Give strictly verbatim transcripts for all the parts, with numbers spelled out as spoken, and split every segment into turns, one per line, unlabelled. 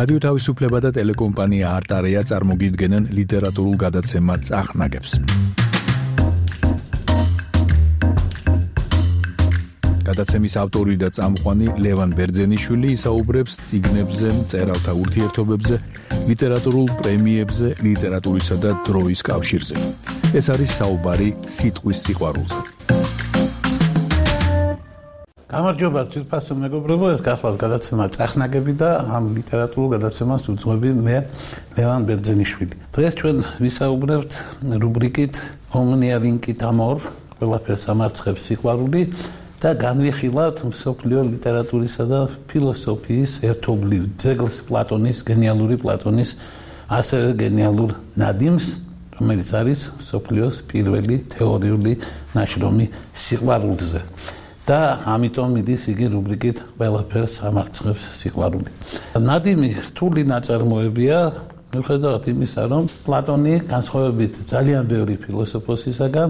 რადიო თავისუფლება და ტელეკომპანია არტარია წარმოგიდგენენ ლიტერატურულ გადაცემა წახნაგებს. გადაცემის ავტორი და წამყვანი ლევან ბერძენიშვილი ისაუბრებს წიგნებზე, მწერალთა ურთიერთობებზე, ლიტერატურულ პრემიებზე, ლიტერატურისა და დროის კავშირზე. ეს არის საუბარი სიტყვის სიყვარულზე.
გამარჯობა ძირფასო მეგობრებო, ეს გახლავთ გადაცემა წახნაგები და ამ ლიტერატურულ გადაცემას უძღვები მე ლევან ბერძენიშვილი. დღეს ჩვენ ვისაუბრებთ რუბრიკით Omnia vincit amor, ყველაფერს ამარცხებს სიყვარული და განვიხილავთ მსოფლიო ლიტერატურისა და ფილოსოფიის ერთობლივ ძეგლს პლატონის, გენიალური პლატონის, ასევე გენიალურ ნადიმს, რომელიც არის მსოფლიოს პირველი თეორიული ნაშრომი სიყვარულზე. და ამიტომ მიდის იგი რუბრიკით ყველაფერს ამარცხებს სიყვარული. ნადიმი რთული ნაწარმოებია, მიუხედავად იმისა, რომ პლატონი განსხვავებით ძალიან ბევრი ფილოსოფოსისაგან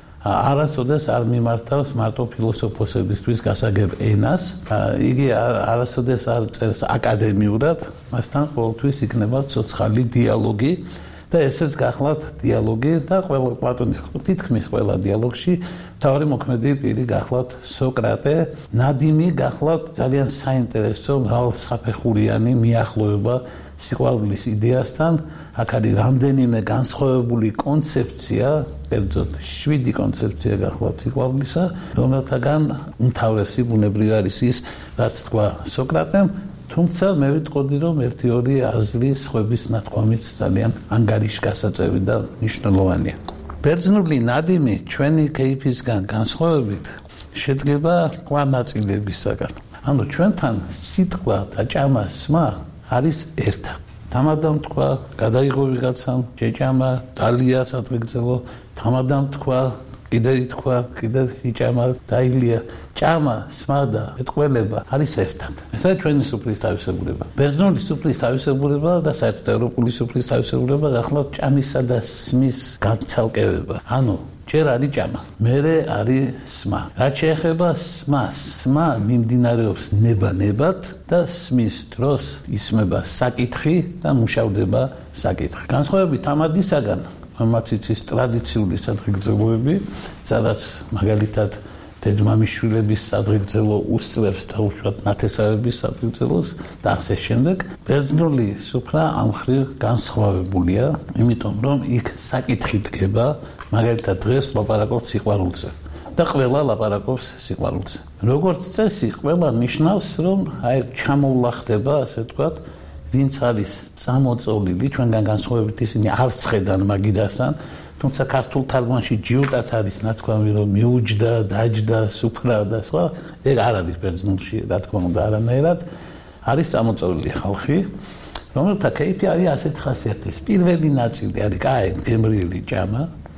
არასოდეს არ მიმართავს მარტო ფილოსოფოსებისთვის გასაგებ ენას. იგი არასოდეს არ წერს აკადემიურად, მასთან ყოველთვის იქნება ცოცხალი დიალოგი. და ესეც გახლავთ დიალოგი და ყველა პლატონის თითქმის ყველა დიალოგში მთავარი მოქმედი პირი გახლავთ სოკრატე. ნადიმი გახლავთ ძალიან საინტერესო მრავალსაფეხურიანი მიახლოება სიყვარულის იდეასთან. აქ არის რამდენიმე განსხვავებული კონცეფცია, კერძოდ შვიდი კონცეფცია გახლავთ სიყვარულისა, რომელთაგან უმთავრესი ბუნებრივი არის ის, რაც თქვა სოკრატემ. თუმცა მე ვიტყოდი, რომ ერთი ორი აზრი სხვების ნათქვამით ძალიან ანგარიშგასაწევი და მნიშვნელოვანია. ბერძნული ნადიმი ჩვენი კეიფისგან განსხვავებით შედგება სხვა ნაწილებისაგან. ანუ ჩვენთან სიტყვა და ჭამა სმა არის ერთად. თამადამ თქვა, გადაიღო ვიღაცამ, შეჭამა, დალია სადღეგრძელო, თამადამ თქვა, კიდე ითქვა, კიდე იჭამა, დაილია. ჭამა, სმა და ეტყველება არის ერთად. ეს არის ჩვენი სუფრის თავისებურება. ბერძნული სუფრის თავისებურება და საერთოდ ევროპული სუფრის თავისებურება გახლავთ ჭამისა და სმის განცალკევება. ანუ ჯერ არის ჭამა, მერე არის სმა. რაც შეეხება სმას, სმა მიმდინარეობს ნება-ნებად და სმის დროს ისმება საკითხი და მუშავდება საკითხი. განსხვავებით ამადისაგან ამაც იცის ტრადიციული სადღეგრძელოები, სადაც მაგალითად დედმამიშვილების სადღეგრძელო უსწრებს და უშუალოდ ნათესავების სადღეგრძელოს და ასე შემდეგ. ბერძნული სუფრა ამ მხრივ განსხვავებულია, იმიტომ რომ იქ საკითხი დგება, მაგალითად დღეს ლაპარაკობთ სიყვარულზე და ყველა ლაპარაკობს სიყვარულზე. როგორც წესი, ყველა ნიშნავს, რომ აი ჩამოვლა ხდება, ასე ვთქვათ, ვინც არის წამოწოლილი, ჩვენგან განსხვავებით ისინი არ ცხედან მაგიდასთან, თუმცა ქართულ თარგმანში ჯიუტად არის ნათქვამი, რომ მიუჯდა, დაჯდა, სუფრა და სხვა, ეგ არ არის ბერძნულში, რა თქმა უნდა, არანაირად. არის წამოწოლილი ხალხი, რომელთა კეიფი არის ასეთ ხასიათის. პირველი ნაწილი არის კაი, გემრიელი ჭამა,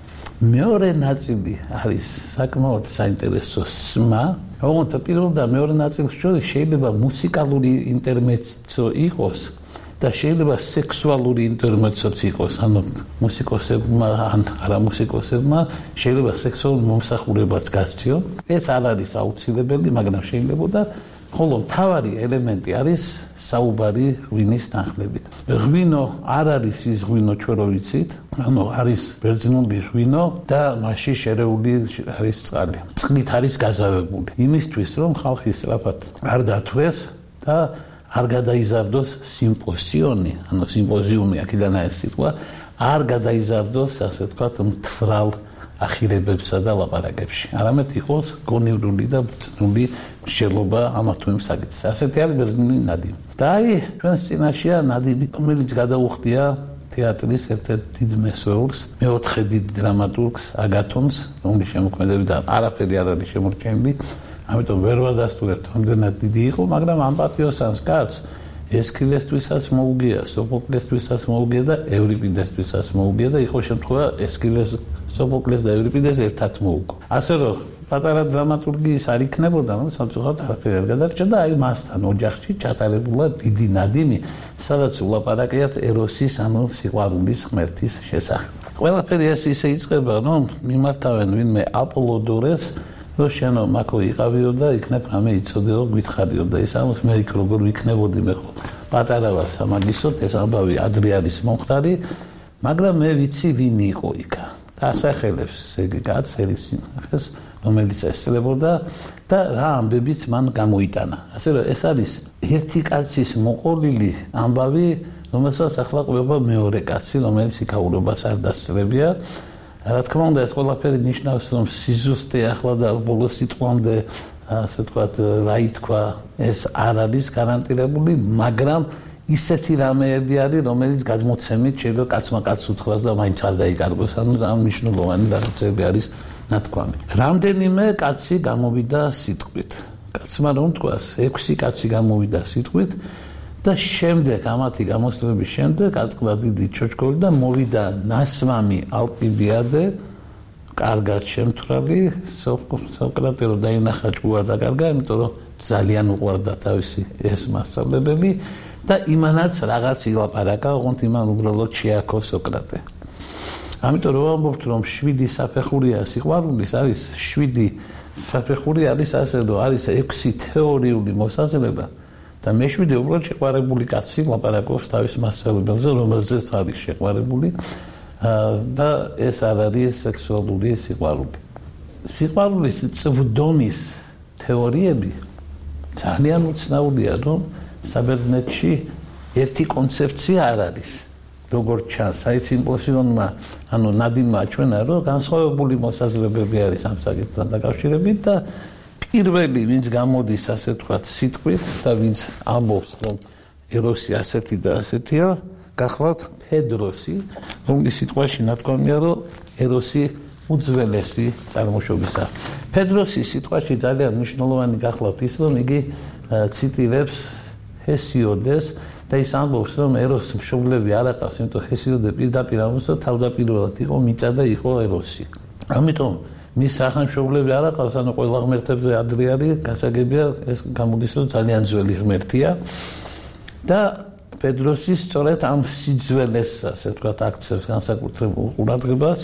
მეორე ნაწილი არის საკმაოდ საინტერესო სმა. ოღონდ პირველ და მეორე ნაწილს შორის შეიძლება მუსიკალური ინტერმეცო იყოს და შეიძლება სექსუალური ინტერმეცოც იყოს, ანუ მუსიკოსებმა ან არა მუსიკოსებმა შეიძლება სექსუალური მომსახურებაც გასწიონ. ეს არ არის აუცილებელი, მაგრამ შეიძლება და ხოლო მთავარი ელემენტი არის საუბარი ღვინის თანხლებით. ღვინო არ არის ის ღვინო ჩვენ რო ვიცით, ანუ არის ბერძნული ღვინო და მასში შერეული არის წყალი. წყლით არის გაზავებული. იმისთვის რომ ხალხი სწრაფად არ დათვეს და არ გადაიზარდოს სიმპოზიონი, ანუ სიმპოზიუმი აქედან არის სიტყვა, არ გადაიზარდოს, ასე ვთქვათ, მთვრალ ახირებებსა და ლაპარაკებში. არამედ იყოს გონივრული და ბრძნული მსჯელობა ამა თუ იმ საკითხზე. ასეთი არის ბერძნული ნადიმი. და აი, ჩვენს წინაშეა ნადიმი, რომელიც გადაუხდია თეატრის ერთ-ერთ დიდ მესვეულს, მეოთხე დიდ დრამატურგს აგათონს, რომლის შემოქმედებიდან არაფერი არ არის შემორჩენილი. ამიტომ ვერ ვადასტურებთ, რამდენად დიდი იყო, მაგრამ ამ პატიოსანს კაცს ესქილესთვისაც მოუგია, სოფოკლესთვისაც მოუგია და ევრიპიდესთვისაც მოუგია და იყო შემთხვევა ესქილეს, სოფოკლეს და ევრიპიდეს ერთად მოუგო. ასე რომ პატარა დრამატურგი ის არ იქნებოდა, რომ სამწუხაროდ არაფერი არ გადარჩა და აი მასთან ოჯახში ჩატარებულა დიდი ნადიმი, სადაც ულაპარაკიათ ეროსის, ანუ სიყვარულის ღმერთის შესახებ. ყველაფერი ეს ისე იწყება, რომ მიმართავენ ვინმე აპოლოდორეს რომ შენო მაქო იყავიო და იქნებ რამე იცოდეო, გითხარიო და ეს ამას მე იქ როგორ ვიქნებოდი მე ხო. პატარა ვარ სამაგისოდ, ეს ამბავი ადრე არის მომხდარი, მაგრამ მე ვიცი ვინ იყო იქ. და ასახელებს ზეგი კაც ერის სიმახეს, რომელიც ესწრებოდა და რა ამბებიც მან გამოიტანა. ასე რომ ეს არის ერთი კაცის მოყოლილი ამბავი, რომელსაც ახლა ყვება მეორე კაცი, რომელიც იქაურობას არ დასწრებია. რა თქმა უნდა, ეს ყველაფერი ნიშნავს, რომ სიზუსტე ახლა და ბოლოს სიტყვამდე, ასე ვთქვათ, რა ითქვა, ეს არ არის გარანტირებული, მაგრამ ისეთი რამეები არის, რომელიც გადმოცემით შეიძლება კაცმა კაცს უთხრას და მაინც არ დაიკარგოს, ანუ ამ მნიშვნელოვანი რაღაცები არის ნათქვამი. რამდენიმე კაცი გამოვიდა სიტყვით. კაცმა რომ თქვას, ექვსი კაცი გამოვიდა სიტყვით და შემდეგ ამათი გამოსვლების შემდეგ ატყდა დიდი ჩოჩქოლი და მოვიდა ნასვამი ალკიბიადე, კარგად შემთვრალი, სოკრატე რომ დაინახა ჭკუა და კარგა, იმიტომ რომ ძალიან უყვარდა თავისი ეს მასწავლებელი და იმანაც რაღაც ილაპარაკა, ოღონდ იმან უბრალოდ შეაქო სოკრატე. ამიტომ რომ ვამბობთ, რომ შვიდი საფეხურია სიყვარულის, არის შვიდი საფეხური არის ასე, რომ არის ექვსი თეორიული მოსაზრება და მეშვიდე უბრალოდ შეყვარებული კაცი ლაპარაკობს თავის მასწავლებელზე, რომელზეც არის შეყვარებული და ეს არ არის სექსუალური სიყვარული. სიყვარულის წვდომის თეორიები ძალიან უცნაურია, რომ საბერძნეთში ერთი კონცეფცია არ არის. როგორც ჩანს, საით იმპოსიონმა, ანუ ნადინმა აჩვენა, რომ განსხვავებული მოსაზრებები არის ამ საკითხთან დაკავშირებით და პირველი, ვინც გამოდის ასე ვთქვათ სიტყვით და ვინც ამბობს, რომ ეროსი ასეთი და ასეთია, გახლავთ ფედროსი, რომლის სიტყვაში ნათქვამია, რომ ეროსი უძველესი წარმოშობისაა. ფედროსის სიტყვაში ძალიან მნიშვნელოვანი გახლავთ ის, რომ იგი ციტირებს ჰესიოდეს და ის ამბობს, რომ ეროს მშობლები არ აყავს, იმიტომ ჰესიოდე პირდაპირ ამბობს, რომ თავდაპირველად იყო მიწა და იყო ეროსი. ამიტომ მის სახელმშობლები არ აყავს, ანუ ყველა ღმერთებზე ადრე არის, გასაგებია, ეს გამოდის, რომ ძალიან ძველი ღმერთია და პედროსის სწორედ ამ სიძველეს, ასე ვთქვათ, აქცევს განსაკუთრებულ ყურადღებას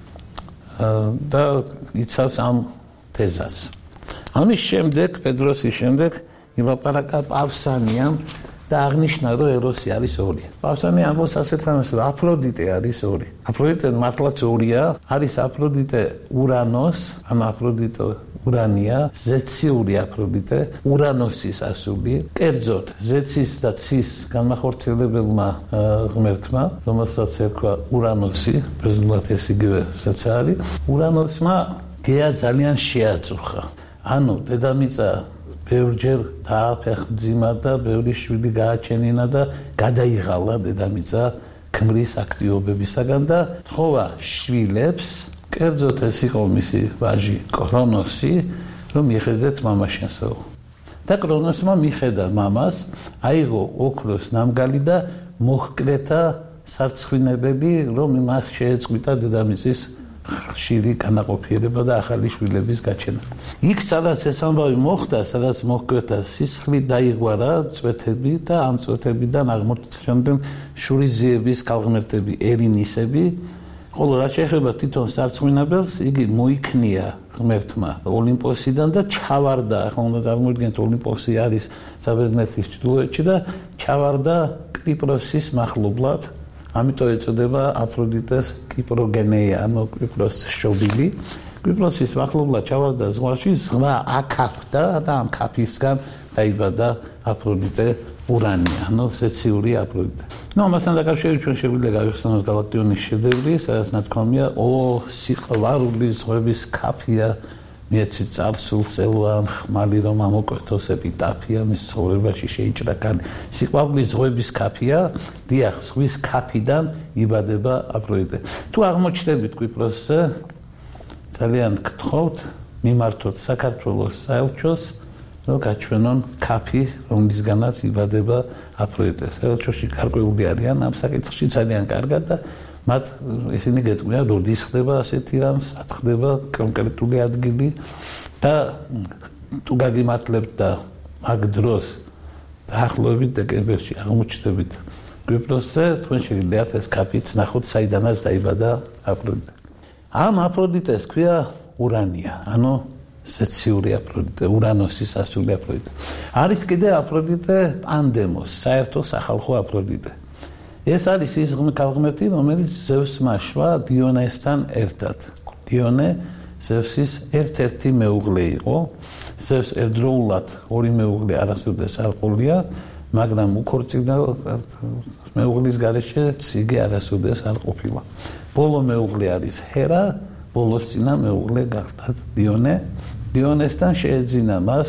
და იცავს ამ თეზას. ამის შემდეგ, პედროსის შემდეგ ილაპარაკა პავსანიამ და აღნიშნა, რომ ეროსი არის ორი. პავსანი ამბობს ასეთ რამეს, რომ აფროდიტე არის ორი. აფროდიტე მართლაც ორია, არის აფროდიტე ურანოს, ან აფროდიტე ურანია, ზეციური აფროდიტე, ურანოსის ასული, კერძოდ ზეცის და ცის განმახორციელებელმა ღმერთმა, რომელსაც ერქვა ურანოსი, ბერძნულად ეს იგივე ზეცა არის, ურანოსმა გეა ძალიან შეაწუხა. ანუ დედამიწა ბევრჯერ დააფეხმძიმა და ბევრი შვილი გააჩენინა და გადაიღალა დედამიწა ქმრის აქტიობებისაგან და თხოვა შვილებს, კერძოდ ეს იყო მისი ვაჟი კრონოსი, რომ მიხედეთ მამაშენსო. და კრონოსმა მიხედა მამას, აიღო ოქროს ნამგალი და მოჰკრეთა სარცხვინებელი, რომ მას შეეწყვიტა დედამიწის ხშირი განაყოფიერება და ახალი შვილების გაჩენა. იქ სადაც ეს ამბავი მოხდა, სადაც მოჰკვეთა სისხლი, დაიღვარა წვეთები და ამ წვეთებიდან აღმოჩნდნენ შურიზიების ქალღმერთები, ერინისები. ხოლო რაც შეეხება თვითონ სარცხვინებელს, იგი მოიქნია ღმერთმა ოლიმპოსიდან და ჩავარდა, ახლა უნდა წარმოვიდგინოთ, ოლიმპოსი არის საბერძნეთის ჩრდილოეთში და ჩავარდა კვიპროსის მახლობლად. ამიტომ ეწოდება აფროდიტეს კიპროგენეა, ანუ კვიპროს შობილი. კვიპროსის მახლობლად ჩავარდა ზღვაში, ზღვა აკაფდა და ამ კაფისგან დაიბადა აფროდიტე ურანია, ანუ ზეციური აფროდიტე. ნუ ამასთან დაკავშირებით ჩვენ შეგვიძლია გავიხსენოთ გალაქტიონის შედევრი, სადაც ნათქვამია, ო სიყვარული ზღვების კაფია, მიეცი წარსულს ელვან ხმალი რომ ამოკვეთოს ეპიტაფია მის ცხოვრებაში შეიჭრა კანი. სიყვარულის ზღვების კაფია, დიახ, ზღვის კაფიდან იბადება აფროდიტე. თუ აღმოჩნდებით კვიპროსზე, ძალიან გთხოვთ, მიმართოთ საქართველოს საელჩოს, რომ გაჩვენონ კაფი, რომლისგანაც იბადება აფროდიტე. საელჩოში გარკვეული არიან ამ საკითხში ძალიან კარგად და მათ ისინი გეტყვიან, როდის ხდება ასეთი რამ, სად ხდება კონკრეტული ადგილი და თუ გაგიმართლებთ და მაგ დროს დაახლოებით დეკემბერში აღმოჩნდებით კვიპროსზე, თქვენ შეგიძლიათ ეს კაფიც ნახოთ, საიდანაც დაიბადა აფროდიტე. ამ აფროდიტეს ქვია ურანია, ანუ ზეციური აფროდიტე, ურანოსის ასული აფროდიტე. არის კიდე აფროდიტე პანდემოს, საერთო სახალხო აფროდიტე. ეს არის ის ღმერთი, რომელიც ზევსმა შვა დიონესთან ერთად. დიონე ზევსის ერთ-ერთი მეუღლე იყო. ზევს ერთდროულად ორი მეუღლე არასოდეს არ ყოლია, მაგრამ უქორწინა მეუღლის გარეშე ციგე არასოდეს არ ყოფილა. ბოლო მეუღლე არის ჰერა, ბოლოს წინა მეუღლე გახდა დიონე. დიონესთან შეეძინა მას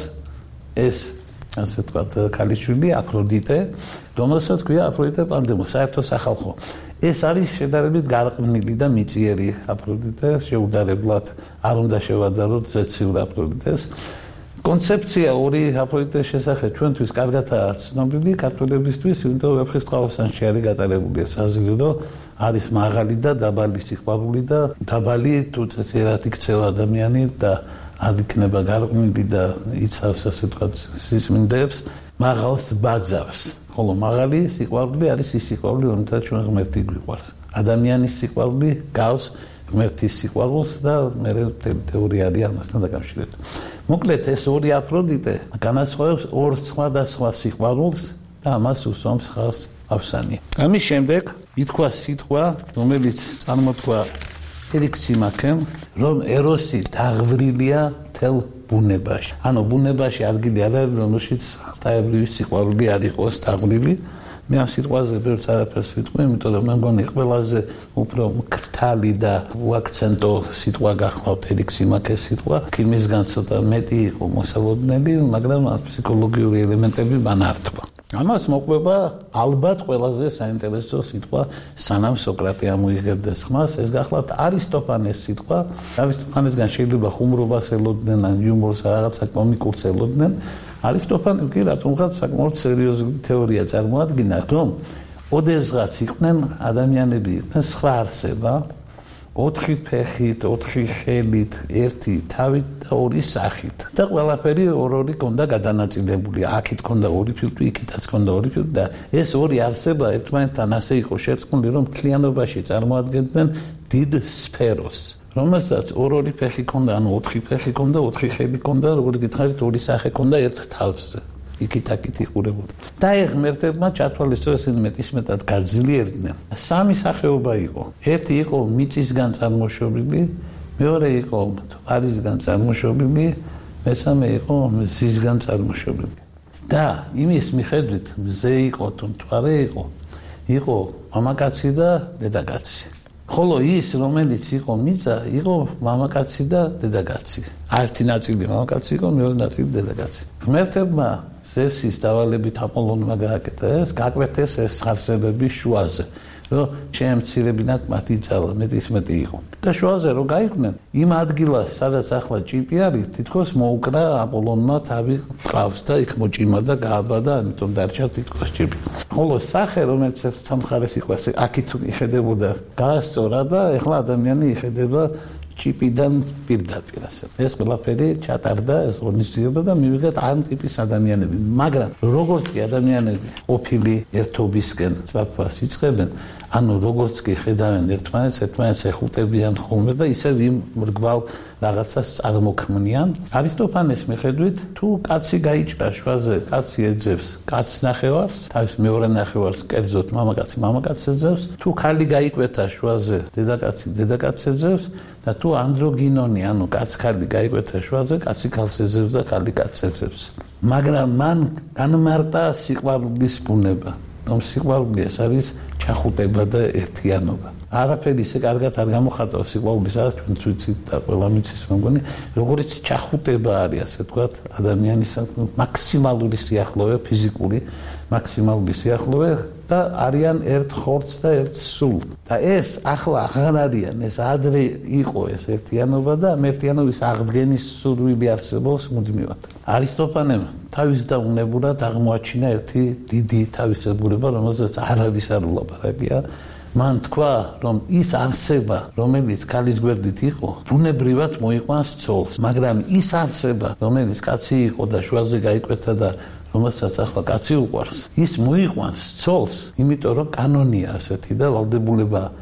ეს ასე ვთქვათ ქალიშვილი აფროდიტე, რომელსაც ქვია აფროდიტე პანდემოს, საერთო სახალხო. ეს არის შედარებით გარყვნილი და მიწიერი აფროდიტე, შეუდარებლად არ უნდა შევადაროთ ზეციურ აფროდიტეს. კონცეფცია ორი აფროდიტეს შესახებ ჩვენთვის კარგადაა ცნობილი ქართველებისთვის, იმიტომ რომ ვეფხისტყაოსანში არის გატარებული ეს აზრი, რომ არის მაღალი და დაბალი სიყვარული და დაბალი თუ წესიერად იქცევა ადამიანი და არ იქნება გარყვნილი და იცავს ასე ვთქვათ სისმინდეებს, მაღალს ბაძავს. ხოლო მაღალი სიყვარული არის ის სიყვარული, რომელსაც ჩვენ ღმერთი გვიყვარს. ადამიანის სიყვარული გავს ღმერთის სიყვარულს და მე თეორია არის ამასთან დაკავშირებით. მოკლედ ეს ორი აფროდიტე განასხვავებს ორ სხვადასხვა სიყვარულს და ამას უსვამს ხაზს ავსანი. ამის შემდეგ ითქვა სიტყვა, რომელიც წარმოთქვა ერიქსიმაქემ, რომ ეროსი დაღვრილია მთელ ბუნებაში. ანუ ბუნებაში ადგილი არ არის, რომელშიც ღვთაებრივი სიყვარული არ იყოს დაღვრილი. მე ამ სიტყვაზე ბევრს არაფერს ვიტყვი, იმიტომ რომ მე მგონი ყველაზე უფრო მკრთალი და უაქცენტო სიტყვა გახლავთ ერიქსიმაქეს სიტყვა. ქიმისგან ცოტა მეტი იყო მოსალოდნელი, მაგრამ ფსიქოლოგიური ელემენტები მან არ თქვა. ამას მოყვება ალბათ ყველაზე საინტერესო სიტყვა, სანამ სოკრატე ამოიღებდეს ხმას, ეს გახლავთ არისტოფანეს სიტყვა. არისტოფანესგან შეიძლება ხუმრობას ელოდნენ, ან იუმორს, რაღაცა კომიკურს ელოდნენ. არისტოფანე კი რატომღაც საკმაოდ სერიოზული თეორია წარმოადგინა, რომ ოდესღაც იყვნენ ადამიანები, იყვნენ სხვა არსება, ოთხი ფეხით, ოთხი ხელით, ერთი თავით და ორი სახით. და ყველაფერი ორ-ორი კონდა გადანაწილებული. აქეთ კონდა ორი ფილტვი, იქითაც კონდა ორი ფილტვი და ეს ორი არსება ერთმანეთთან ასე იყო შერწყმული, რომ მთლიანობაში წარმოადგენდნენ დიდ სფეროს. რომელსაც ორ-ორი ფეხი კონდა, ანუ ოთხი ფეხი კონდა, ოთხი ხელი კონდა, როგორც გითხარით, ორი სახე კონდა ერთ თავზე. იქით-აქით იყურებოდა. და ღმერთებმა ჩათვალისწინეს ისინი მეტისმეტად გაძლიერდნენ. სამი სახეობა იყო. ერთი იყო მიწისგან წარმოშობილი, მეორე იყო მთვარისგან წარმოშობილი, მესამე იყო მზისგან წარმოშობილი. და იმის მიხედვით მზე იყო თუ მთვარე იყო, იყო მამაკაცი და დედაკაცი. ხოლო ის, რომელიც იყო მიწა, იყო მამაკაცი და დედაკაცი. ერთი ნაწილი მამაკაცი იყო, მეორე ნაწილი დედაკაცი. ღმერთებმა ზევსის დავალებით აპოლონმა გააკეთა ეს, გაკვეთეს ეს არსებები შუაზე, რომ შეემცირებინათ მათი ძალა, მეტისმეტი იყო. და შუაზე რო გაიყვნენ, იმ ადგილას, სადაც ახლა ჭიპი არის, თითქოს მოუკრა აპოლონმა თავი ყავს და იქ მოჭიმა და გააბადა, ამიტომ დარჩა თითქოს ჭიპი. ხოლო სახე, რომელიც სამხარეს იყო, აქით იხედებოდა, გაასწორა და ეხლა ადამიანი იხედება ჭიპიდან პირდაპირ ასე. ეს ყველაფერი ჩატარდა, ეს ღონისძიება და მივიღეთ ამ ტიპის ადამიანები. მაგრამ როგორც კი ადამიანები ყოფილი ერთობისკენ სწრაფას იწყებენ, ანუ როგორც კი ხედავენ ერთმანეთს, ერთმანეთს ეხუტებიან ხოლმე და ისევ იმ მრგვალ რაღაცას წარმოქმნიან. არისტოფანეს მიხედვით, თუ კაცი გაიჭრა შუაზე, კაცი ეძებს კაცს ნახევარს, თავის მეორე ნახევარს კერძოდ მამაკაცი მამაკაცს ეძებს, თუ ქალი გაიკვეთა შუაზე, დედაკაცი დედაკაცს ეძებს და თუ ანდროგინონი, ანუ კაც-ქალი გაიკვეთა შუაზე, კაცი ქალს ეძებს და ქალი კაცს ეძებს. მაგრამ მან განმარტა სიყვარულის ბუნება. რომ სიყვარული ეს არის ჩახუტება და ერთიანობა. არაფერი ისე კარგად არ გამოხატავს სიყვარულის, რაც ჩვენ ვიცით და ყველა მიცის მოგონი, როგორც ჩახუტება არის, ასე ვთქვათ, ადამიანის მაქსიმალური სიახლოვე, ფიზიკური მაქსიმალური სიახლოვე და არიან ერთ ხორცს და ერთ სულ. და ეს ახლა აღარ არიან, ეს ადრე იყო ეს ერთიანობა და ერთიანობის აღდგენის სურვილი არსებობს მუდმივად. არისტოფანემ თავის დაუნებურად აღმოაჩინა ერთი დიდი თავისებურება, რომელზეც არავის არ ულაპარაკია. მან თქვა, რომ ის არსება, რომელიც ქალის გვერდით იყო, ბუნებრივად მოიყვანს ცოლს, მაგრამ ის არსება, რომელიც კაცი იყო და შუაზე გაიკვეთა და რომელსაც ახლა კაცი უყვარს, ის მოიყვანს ცოლს, იმიტომ რომ კანონია ასეთი და ვალდებულება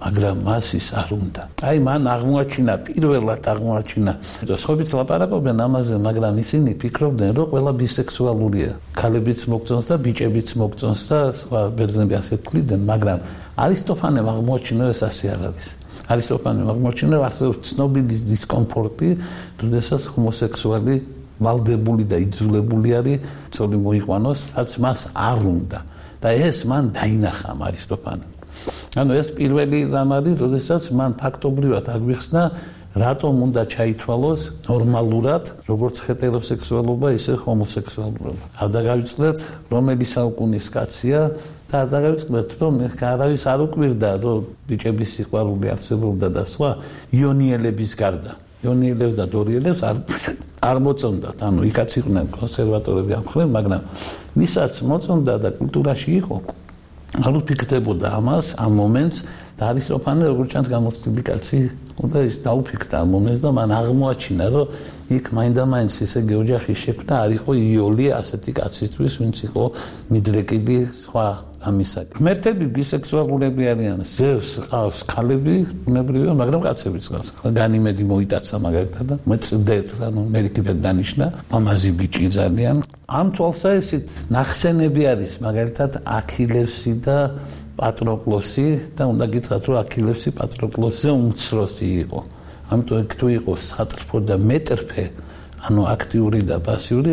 მაგრამ მას ის არ უნდა. აი მან აღმოაჩინა, პირველად აღმოაჩინა. სხვაებიც ლაპარაკობენ ამაზე, მაგრამ ისინი ფიქრობდნენ, რომ ყველა ბისექსუალურია. ქალებიც მოგწონს და ბიჭებიც მოგწონს და სხვა ბერძნები ასე თვლიდნენ, მაგრამ არისტოფანემ აღმოაჩინა, ეს ასე არ არის. არისტოფანემ აღმოაჩინა, რომ არსებობს ცნობილი დისკომფორტი, როდესაც ჰომოსექსუალი ვალდებული და იძულებული არის ცოლი მოიყვანოს, რაც მას არ უნდა. და ეს მან დაინახა არისტოფანემ. ანუ ეს პირველი რამ არის, როდესაც მან ფაქტობრივად აგვიხსნა, რატომ უნდა ჩაითვალოს ნორმალურად, როგორც ჰეტეროსექსუალობა, ისე ჰომოსექსუალობა. არ დაგავიწყდეთ, რომელი საუკუნის კაცია და არ დაგავიწყდეთ, რომ ეს არავის არ უკვირდა, რომ ბიჭების სიყვარული არსებობდა და სხვა იონიელების გარდა. იონიელებს და დორიელებს არ არ მოწონდათ. ანუ იქაც იყვნენ კონსერვატორები ამ მხრივ, მაგრამ ვისაც მოწონდა და კულტურაში იყო, არ უფიქრდებოდა ამას, ამ მომენტს და არისტოფანე როგორც ჩანს გამოცდილი კაცი უნდა ის დაუფიქრდა ამ მომენტს და მან აღმოაჩინა, რომ იქ მაინდა-მაინც ისე ოჯახის შექმნა არ იყო იოლი ასეთი კაცისთვის, ვინც იყო მიდრეკილი სხვა ამისაკ. ღმერთები ბისექსუალურები არიან, ზევს ყავს ქალები, უნებრივია, მაგრამ კაცებიც ყავს. განიმედი მოიტაცა მაგალითად და მეწდეთ, ანუ მერიკიბეთ დანიშნა, ამაზი ბიჭი ძალიან. ამ თვალსაზრისით ნახსენები არის მაგალითად აქილევსი და პატროკლოსი და უნდა გითხრათ, რომ აქილევსი პატროკლოსზე უმცროსი იყო. ამიტომ თუ იყო სატრფო და მეტრფე, ანუ აქტიური და პასიური,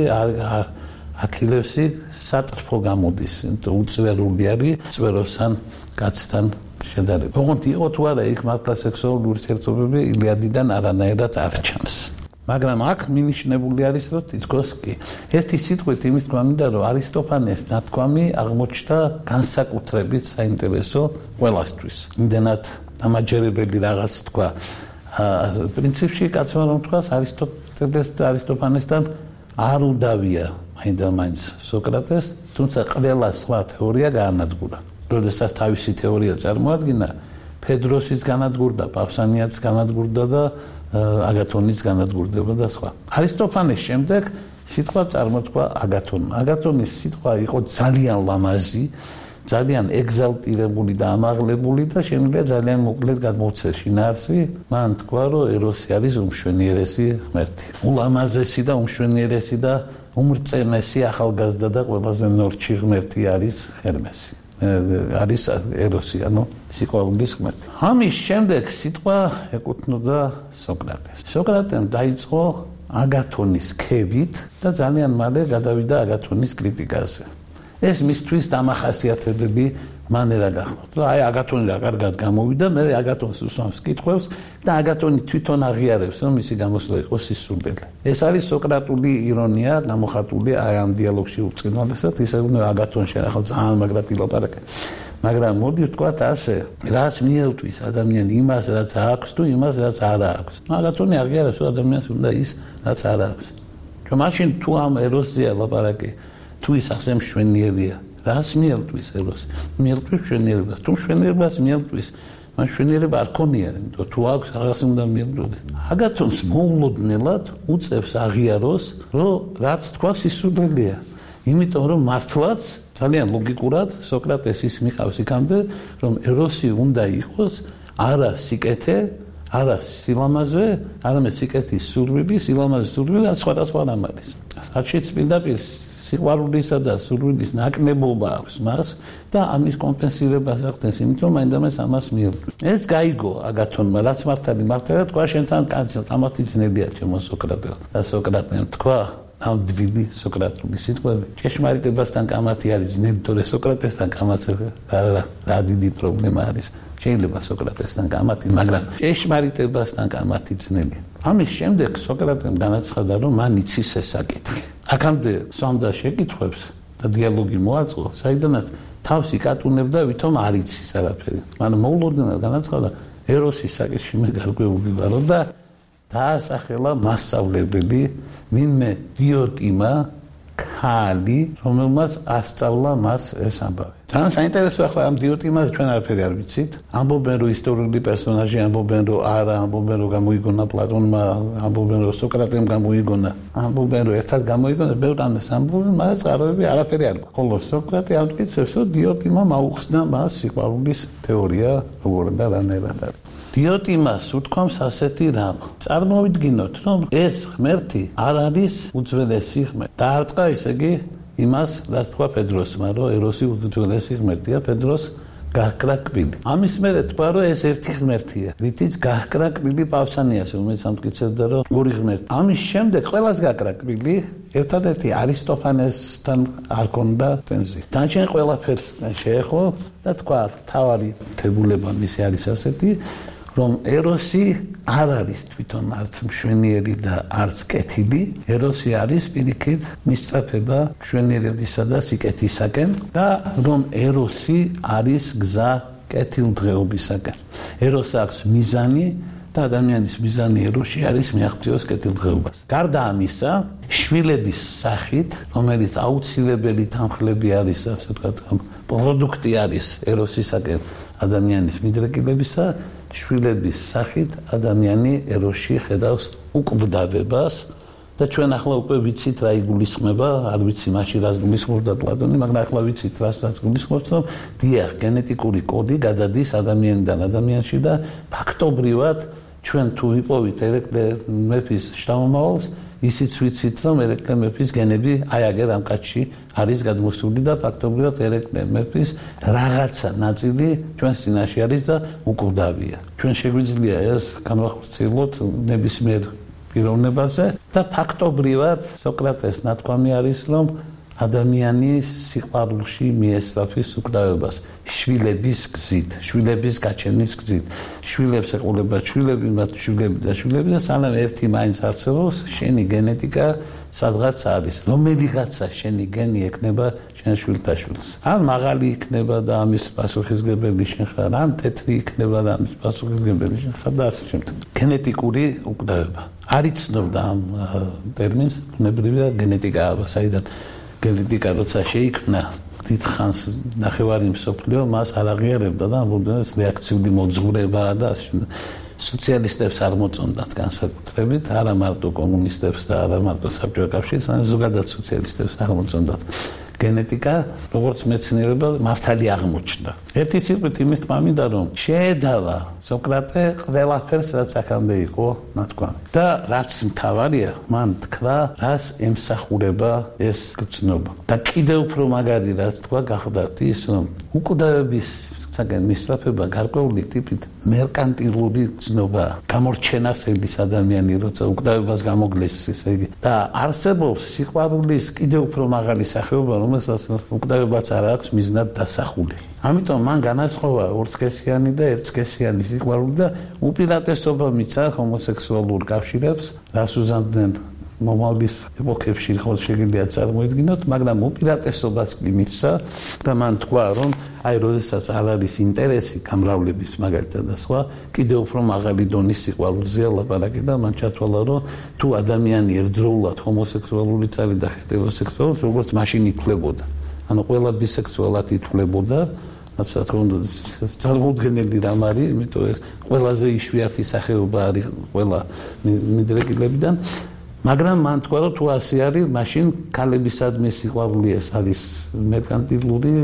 აქილევსი სატრფო გამოდის, უწვერული არის წვეროსთან კაცთან შედარებით. ოღონდ იყო თუ არა იქ მართლა სექსუალური ურთიერთობები ილიადიდან არანაირად არ ჩანს. მაგრამ აქ მინიშნებული არის, რომ თითქოს კი ერთი სიტყვით იმის თქმა მინდა, რომ არისტოფანეს ნათქვამი აღმოჩნდა განსაკუთრებით საინტერესო ყველასთვის. იმდენად დამაჯერებელი რაღაც თქვა. პრინციპში კაცმა რომ თქვას არისტოტელეს და არისტოფანესთან არ უდავია მაინდა-მაინც სოკრატეს, თუმცა ყველა სხვა თეორია გაანადგურა. როდესაც თავისი თეორია წარმოადგინა, ფედროსიც განადგურდა, პავსანიაც განადგურდა და აგათონიც განადგურდება და სხვა. არისტოფანეს შემდეგ სიტყვა წარმოთქვა აგათონმა. აგათონის სიტყვა იყო ძალიან ლამაზი, ძალიან ეგზალტირებული და ამაღლებული და შემიძლია ძალიან მოკლედ გადმოვცეს შინაარსი. მან თქვა, რომ ეროსი არის უმშვენიერესი ღმერთი. ულამაზესი და უმშვენიერესი და უმრწემესი ახალგაზრდა და ყველაზე ნორჩი ღმერთი არის ჰერმესი. არის ეროსი, ანუ სიყვარულის ღმერთი. ამის შემდეგ სიტყვა ეკუთვნოდა სოკრატეს. სოკრატემ დაიწყო აგათონის ქებით და ძალიან მალე გადავიდა აგათონის კრიტიკაზე. ეს მისთვის დამახასიათებელი მანერა გახდა. აი აგათონი რა კარგად გამოვიდა, მე აგათონს უსვამს კითხვებს და აგათონი თვითონ აღიარებს, რომ მისი გამოსვლა იყო სისულელი. ეს არის სოკრატული ირონია, გამოხატული აი ამ დიალოგში უწყინვალესად, ისე რომ აგათონ შეხალ ძალიან მაგრად ილაპარაკე. მაგრამ მოდი ვთქვათ ასე, რაც მიელთვის ადამიანი იმას, რაც აქვს თუ იმას, რაც არ აქვს. აგათონი აღიარებს, რომ ადამიანს უნდა ის, რაც არ აქვს. რომ მაშინ თუ ამ ეროზია ლაპარაკი თუ ის ასე მშვენიერია, რას მიელთვის ეროსი? მიელთვის მშვენიერებას. თუ მშვენიერებას მიელთვის, მან მშვენიერება არ ქონია, იმიტომ თუ აქვს რაღაც უნდა მიელტვდეს. აგათონს მოულოდნელად უწევს აღიაროს, რომ რაც თქვა სისულელია. იმიტომ რომ მართლაც ძალიან ლოგიკურად სოკრატესის მიყავს იქამდე, რომ ეროსი უნდა იყოს არა სიკეთე, არა სილამაზე, არამედ სიკეთის სურვილი, სილამაზის სურვილი და სხვადასხვა რამ არის. არჩეც პირდაპირ სიყვარულისა და სურვილის ნაკლებობა აქვს მას და ამის კომპენსირებას ახდენს, იმიტომ რომ მაინდა-მაინც ამას მიელთვის. ეს გაიგო აგათონმა, რაც მართალი მართალია თქვა, შენთან კამათი ძნელია ჩემო სოკრატე. და სოკრატემ თქვა, ნამდვილი სოკრატული სიტყვები, ჭეშმარიტებასთან კამათი არის ძნელი, თორე სოკრატესთან კამათი რა დიდი პრობლემა არის. შეიძლება სოკრატესთან კამათი, მაგრამ ჭეშმარიტებასთან კამათი ძნელი. ამის შემდეგ სოკრატემ განაცხადა, რომ მან იცის ეს საკითხი. აქამდე სვამდა შეკითხვებს და დიალოგი მოაწყო, საიდანაც თავს იკატუნებდა, ვითომ არ იცის არაფერი. მან მოულოდნელად განაცხადა, ეროსის საკითხში მე გარკვეული ვარო და დაასახელა მასწავლებელი, ვინმე დიოტიმა ქალი, რომელმაც ასწავლა მას ეს ამბავი. თან საინტერესო ახლა ამ დიოტიმას ჩვენ არაფერი არ ვიცით. ამბობენ რომ ისტორიული პერსონაჟი, ამბობენ რომ არა, ამბობენ რომ გამოიგონა პლატონმა, ამბობენ რომ სოკრატემ გამოიგონა, ამბობენ რომ ერთად გამოიგონა, ბევრ ამას ამბობენ, მაგრამ წყაროები არაფერი არ გვაქვს. ხოლო სოკრატე ამტკიცებს, რომ დიოტიმამ აუხსნა მას სიყვარულის თეორია, როგორ და რანაირად არის. დიოტიმას უთქვამს ასეთი რამ. წარმოვიდგინოთ, რომ ეს ღმერთი არ არის უძველესი ღმერთი. დაარტყა ისე იგი იმას, რაც თქვა პედროსმა, რომ ეროსი უძველესი ღმერთია, პედროს გაჰკრა კბილი. ამის მერე თქვა, რომ ეს ერთი ღმერთია, რითიც გაჰკრა კბილი პავსანიას, რომელიც ამტკიცებდა, რომ ორი ღმერთი. ამის შემდეგ ყველას გაჰკრა კბილი, ერთადერთი არისტოფანესთან არ ქონდა წენზი. დანარჩენ ყველაფერს შეეხო და თქვა, თავარი თებულება მისი არის ასეთი, რომ ეროსი არ არის თვითონ არც მშვენიერი და არც კეთილი, ეროსი არის პირიქით მისწრაფება მშვენიერებისა და სიკეთისაკენ და რომ ეროსი არის გზა კეთილდღეობისაკენ. ეროსს აქვს მიზანი და ადამიანის მიზანი ეროსში არის მიაღწიოს კეთილდღეობას. გარდა ამისა, შვილების სახით, რომელიც აუცილებელი თანხლები არის, ასე ვთქვათ, პროდუქტი არის ეროსისაკენ ადამიანის მიდრეკილებისა, შვილების სახით ადამიანი ეროსში ხედავს უკვდავებას და ჩვენ ახლა უკვე ვიცით რა იგულისხმება, არ ვიცი მაშინ რას გულისხმობდა პლატონი, მაგრამ ახლა ვიცით რასაც გულისხმობს, რომ დიახ, გენეტიკური კოდი გადადის ადამიანიდან ადამიანში და ფაქტობრივად ჩვენ თუ ვიპოვით ერეკლე მეფის შთამომავალს, ისიც ვიცით, რომ ერეკლე მეფის გენები აი აგერ ამ კაცში არის გადმოსული და ფაქტობრივად ერეკლე მეფის რაღაცა ნაწილი ჩვენს წინაშე არის და უკვდავია. ჩვენ შეგვიძლია ეს განვახორციელოთ ნებისმიერ პიროვნებაზე და ფაქტობრივად სოკრატეს ნათქვამი არის, რომ ადამიანის სიყვარულში მიესწრაფის უკვდავებას შვილების გზით, შვილების გაჩენის გზით. შვილებს ეყოლება შვილები, მათ შვილები და შვილები და სანამ ერთი მაინც არსებობს, შენი გენეტიკა სადღაც არის. რომელიღაცა შენი გენი ექნება შენ შვილთა შვილს. ან მაღალი იქნება და ამის პასუხისმგებელი შენ ხარ, ან თეთრი იქნება და ამის პასუხისმგებელი შენ ხარ და ასე შემდეგ. გენეტიკური უკვდავება. არ იცნობდა ამ ტერმინს, ბუნებრივია გენეტიკა, საიდან გენეტიკა როცა შეიქმნა დიდხანს ნახევარი მსოფლიო მას არ აღიარებდა და ამბობდა ეს რეაქციული მოძღვრებაა და ასე შემდეგ. სოციალისტებს არ მოწონდათ განსაკუთრებით, არა მარტო კომუნისტებს და არა მარტო საბჭოთა კავშირს, არამედ ზოგადად სოციალისტებს არ მოწონდათ გენეტიკა, როგორც მეცნიერება მართალი აღმოჩნდა. ერთი სიტყვით იმის თქმა მინდა, რომ შეედავა სოკრატე ყველაფერს, რაც აქამდე იყო ნათქვამი. და რაც მთავარია, მან თქვა, რას ემსახურება ეს გრძნობა. და კიდევ უფრო მაგარი რაც თქვა, გახდათ ის, რომ უკვდავების საკენ მისწრაფება გარკვეული ტიპით მერკანტილური გრძნობა, გამორჩენას ელის ადამიანი, როცა უკვდავებას გამოგლეს, ესე იგი. და არსებობს სიყვარულის კიდევ უფრო მაღალი სახეობა, რომელსაც უკვდავებაც არ აქვს მიზნად დასახული. ამიტომ მან განასხვავა ორსქესიანი და ერთსქესიანი სიყვარული და უპირატესობა მიცა ჰომოსექსუალურ კავშირებს, რას უზამდნენ მომავლის ეპოქებში ხო შეიძლება წარმოიდგინოთ, მაგრამ უპირატესობას კი მიცა და მან თქვა, რომ აი როდესაც არ არის ინტერესი გამრავლების მაგალითად და სხვა, კიდევ უფრო მაღალი დონის სიყვარულზეა ლაპარაკი და მან ჩათვალა, რომ თუ ადამიანი ერთდროულად ჰომოსექსუალური წარი და ჰეტეროსექსუალურს როგორც მაშინ ითვლებოდა. ანუ ყველა ბისექსუალად ითვლებოდა, რაც თქმა უნდა წარმოუდგენელი რამ არის, იმიტომ ეს ყველაზე იშვიათი სახეობა არის ყველა მიდრეკილებიდან. მაგრამ მან თქვა, რომ თუ ასე არის, მაშინ ქალებისადმი სიყვარული ეს არის მერკანტილური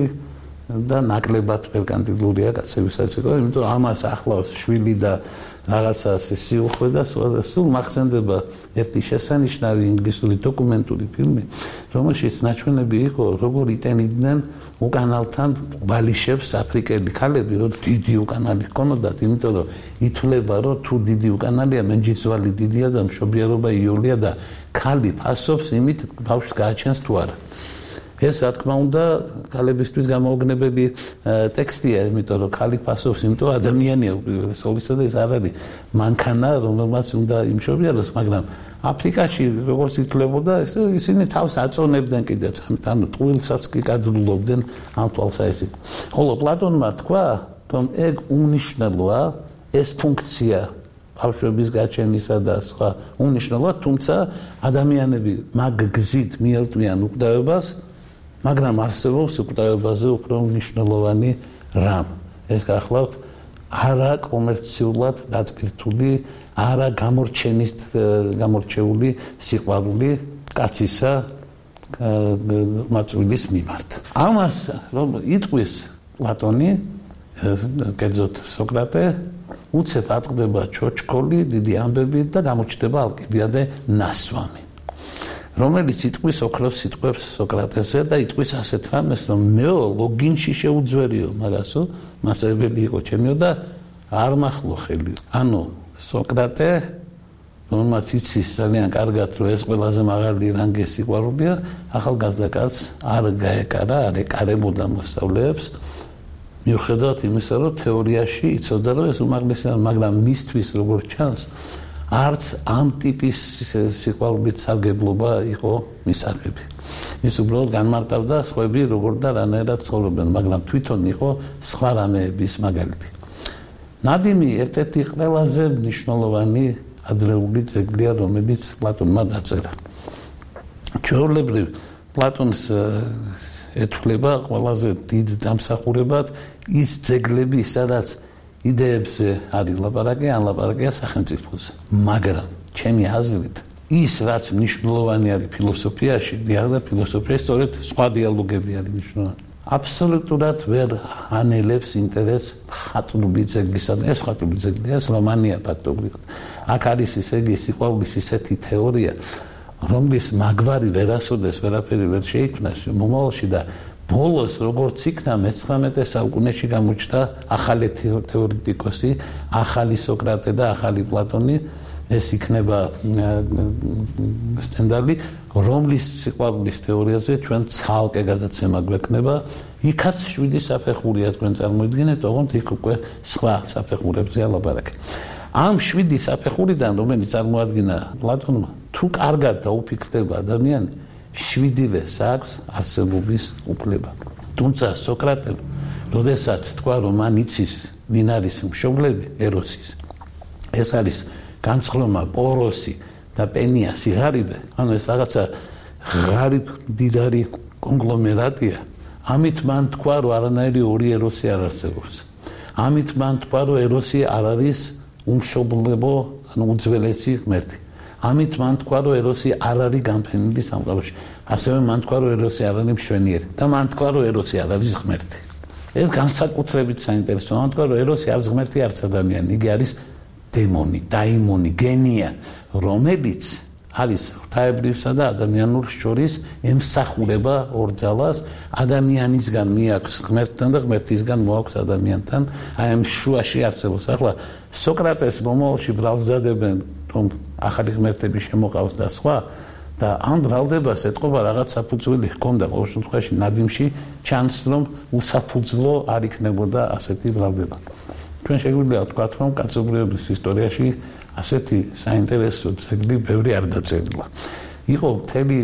და ნაკლებად მერკანტილურია კაცებისაც სიყვარული, იმიტომ ამას ახლავს შვილი და რაღაცა სიუხვე და სულ მახსენდება ერთი შესანიშნავი ინგლისური დოკუმენტური ფილმი, რომელშიც ნაჩვენები იყო, როგორ იტენიდნენ უკანალთან ბალიშებს აფრიკელი ქალები, რომ დიდი უკანალი ჰქონოდათ, იმიტომ რომ ითვლება, რომ თუ დიდი უკანალია, მენჯიცვალი დიდია და მშობიარობა იოლია და ქალი ფასობს იმით, ბავშვს გააჩენს თუ არა. ეს რა თქმა უნდა ქალებისთვის გამოუგნებელი ტექსტია, იმიტომ რომ ქალი ფასობს, იმიტომ ადამიანია უპირველესობისა და ეს არ არის მანქანა, რომელმაც უნდა იმშობიაროს, მაგრამ აფრიკაში როგორც ითვლებოდა, ისინი თავს აწონებდნენ კიდეც, ანუ ტყუილსაც კი კადრულობდნენ ამ თვალსაჩინო. ხოლო პლატონმა თქვა, რომ ეგ უმნიშვნელოა ეს ფუნქცია ბავშვების გაჩენისა და სხვა უნიშნელად, თუმცა ადამიანები მაგ გზით მიელტვიან უკვდავებას, მაგრამ არსებობს უკვდავებაზე უფრო მნიშვნელოვანი რამ. ეს გახლავთ არა კომერციულად დატვირთული, არა გამორჩენის გამორჩეული სიყვარული კაცისა მაწვილის მიმართ. ამას რომ იტყვის პლატონი, კერძოდ სოკრატე, უცებ ატყდება ჩოჩქოლი, დიდი ამბები და გამოჩნდება ალკიბიადე ნასვამი, რომელიც იტყვის ოქროს სიტყვებს სოკრატესზე და იტყვის ასეთ რამეს, რომ მეო ლოგინში შეუძვერიო, მაგასო მასწავლებელი იყო ჩემიო და არ მახლო ხელი. ანუ სოკრატე, რომელმაც იცის ძალიან კარგად, რომ ეს ყველაზე მაღალი რანგის სიყვარულია, ახალგაზრდა კაცს არ გაეკარა, არ ეკარებოდა მოსწავლეებს, მიუხედავად იმისა, რომ თეორიაში იცოდა, რომ ეს უმაღლესია, მაგრამ მისთვის როგორც ჩანს, არც ამ ტიპის სიყვარულით სარგებლობა იყო მისაღები. ის უბრალოდ განმარტავდა სხვები როგორ და რანაირად ცხოვრობენ, მაგრამ თვითონ იყო სხვა რამეების მაგალითი. ნადიმი ერთ-ერთი ყველაზე მნიშვნელოვანი ადრეული ძეგლია, რომელიც პლატონმა დაწერა. ჩვეულებრივ პლატონს ეთვლება ყველაზე დიდ დამსახურებად ის ძეგლები, სადაც იდეებზე არის ლაპარაკი, ან ლაპარაკია სახელმწიფოზე. მაგრამ ჩემი აზრით, ის რაც მნიშვნელოვანი არის ფილოსოფიაში, დიალოგ ფილოსოფიაში, სწორედ სხვა დიალოგები არის მნიშვნელოვანი. აბსოლუტურად ვერ ანელებს ინტერესს ხატული ძეგლისა და ეს ხატული ძეგლია, ეს რომანია ფაქტობრივად. აქ არის ისე იგი სიყვარულის ისეთი თეორია, რომლის მაგვარი ვერასოდეს ვერაფერი ვერ შეიქმნა მომავალში და ბოლოს როგორც იქნა მეცხრამეტე საუკუნეში გამოჩნდა ახალი თეორეტიკოსი, ახალი სოკრატე და ახალი პლატონი, ეს იქნება სტენდალი, რომლის სიყვარულის თეორიაზე ჩვენ ცალკე გადაცემა გვექნება. იქაც შვიდი საფეხურია თქვენ წარმოიდგინეთ, ოღონდ იქ უკვე სხვა საფეხურებზეა ლაპარაკი. ამ შვიდი საფეხურიდან, რომელიც წარმოადგინა პლატონმა, თუ კარგად დაუფიქრდება ადამიანი, შვიდივეს აქვს არსებობის უფლება. თუმცა სოკრატემ, როდესაც თქვა, რომ მან იცის ვინ არის მშობლები ეროსის, ეს არის განსხვავება პოროსი და პენიასი ღარიბე, ანუ ეს რაღაცა ღარიბ დიდარი კონგლომერატია. ამით მან თქვა, რომ არანაირი ორი ეროსი არ არსებობს. ამით მან თქვა, რომ ეროსი არ არის უმშობლებო, ანუ უძველესი ღმერთი. ამით მან თქვა, რომ ეროსი არ არის განფენილი სამყაროში. ასევე მან თქვა, რომ ეროსი არ არის მშვენიერი და მან თქვა, რომ ეროსი არ არის ღმერთი. ეს განსაკუთრებით საინტერესოა. მან თქვა, რომ ეროსი არის ღმერთი, არც ადამიანი, იგი არის დემონი, დაიმონი, გენია, რომელიც არის ღვთაებრივსა და ადამიანურს შორის ემსახურება ორძალას, ადამიანისგან მიაქვს ღმერთთან და ღმერთისგან მოაქვს ადამიანთან, აი ამ შუაში არსებობს. ახლა სოკრატეს მომავალში ბრალსდებენ, რომ ახალი ღმერთები შემოყავს და სხვა და ამ ბრალდებას ეთყობა რაღაც საფუძველი ჰქონდა, ყოველ შემთხვევაში ნადიმში ჩანს, რომ უსაფუძვლო არ იქნებოდა ასეთი ბრალდება. ჩვენ შეგვიძლია ვთქვათ, რომ კაცობრიობის ისტორიაში ასეთი საინტერესო ძეგლი ბევრი არ დაწერილა. იყო მთელი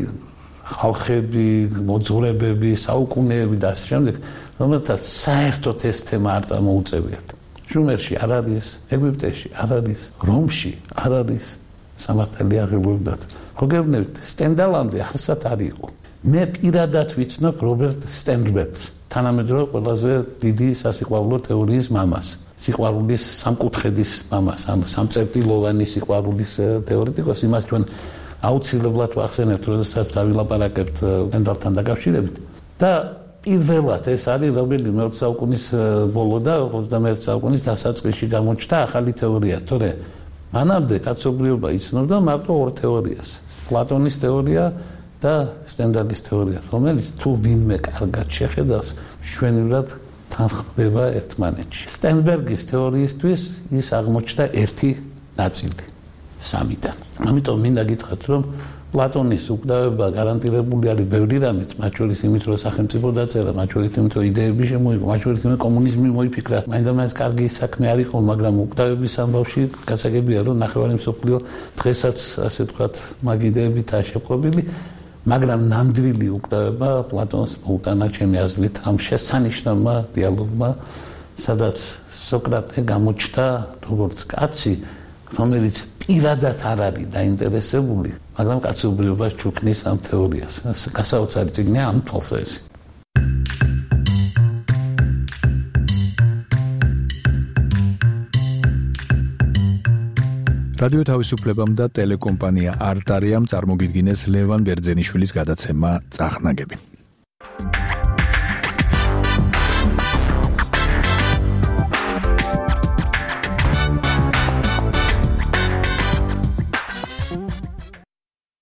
ხალხები, მოძღვრებები, საუკუნეები და ასე შემდეგ, რომელთაც საერთოდ ეს თემა არ წამოუწევიათ. შუმერში არ არის, ეგვიპტეში არ არის, რომში არ არის სამართალი აღებულდათ. ხო გეუბნებით, სტენდალამდე არსად არ იყო. მე პირადად ვიცნობ რობერტ სტენდბერგს, თანამედროვე ყველაზე დიდი სასიყვარულო თეორიის მამას. სიყვარულის სამკუთხედის მამას, ანუ სამწერტილოვანი სიყვარულის თეორეტიკოს, იმას ჩვენ აუცილებლად ვახსენებთ, როდესაც დავილაპარაკებთ სტენდალთან დაკავშირებით. და პირველად ეს არის რომელი მეოცე საუკუნის ბოლო და ოცდამეერთე საუკუნის დასაწყისში გამოჩნდა ახალი თეორია, თორე მანამდე კაცობრიობა იცნობდა მარტო ორ თეორიას, პლატონის თეორია და სტენდალის თეორია, რომელიც თუ ვინმე კარგად შეხედავს, მშვენივრად თანხმდება ერთმანეთში. სტენბერგის თეორიისთვის ის აღმოჩნდა ერთი ნაწილი სამიდან. ამიტომ მინდა გითხრათ, რომ პლატონის უკვდავება გარანტირებული არის ბევრი რამით, მათ შორის იმით, რომ სახელმწიფო დაწერა, მათ შორის იმით, რომ იდეები შემოიღო, მათ შორის იმით, კომუნიზმი მოიფიქრა. მაინდა-მაინც კარგი საქმე არ იყო, მაგრამ უკვდავების ამბავში გასაგებია, რომ ნახევარი მსოფლიო დღესაც, ასე ვთქვათ, მაგ იდეებითაა შეპყრობილი. მაგრამ ნამდვილი უკვდავება პლატონს მოუტანა ჩემი აზრით ამ შესანიშნავმა დიალოგმა, სადაც სოკრატე გამოჩნდა როგორც კაცი, რომელიც პირადად არ არის დაინტერესებული, მაგრამ კაცობრიობას ჩუქნის ამ თეორიას. გასაოცარი წიგნია ამ თვალსაზრისით.
რადიო თავისუფლებამ და ტელეკომპანია არტარიამ წარმოგიდგინეს ლევან ბერძენიშვილის გადაცემა წახნაგები.